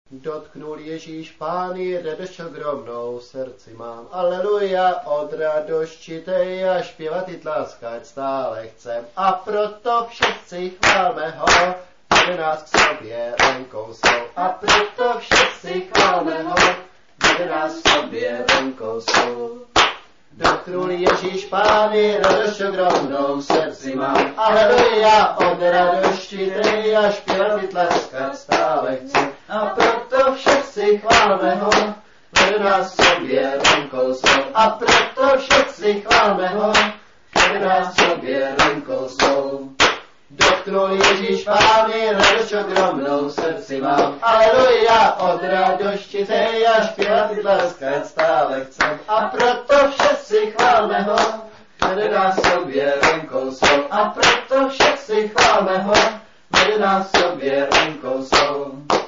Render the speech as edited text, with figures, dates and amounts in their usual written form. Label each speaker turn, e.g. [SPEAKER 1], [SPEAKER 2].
[SPEAKER 1] Dotknul Ježíš Pány, radost ogromnou srdci mám. Aleluja, od radosti tej a zpěvat i tláskat stále chcem. A proto všetci chválme ho, vede nás k sobě rukou svou. A proto všetci chválme ho, vede nás k sobě rukou svou. Dotknul Ježíš Pány, radost ogromnou srdci mám. Aleluja, od radosti tej a zpěvat i tláskat stále chcem. A proto všetci chválme ho, vede nás k sobě rukou svou. A proto všetci chválme ho, vede nás k sobě rukou svou. Dotknul Ježíš Pány, radost ogromnou srdci mám. Aleluja, od radosti tej a zpěvat i tláskat stále chcem. A proto všetci chválme ho, vede nás k sobě rukou svou. A proto všetci chválme ho, vede nás k sobě rukou svou.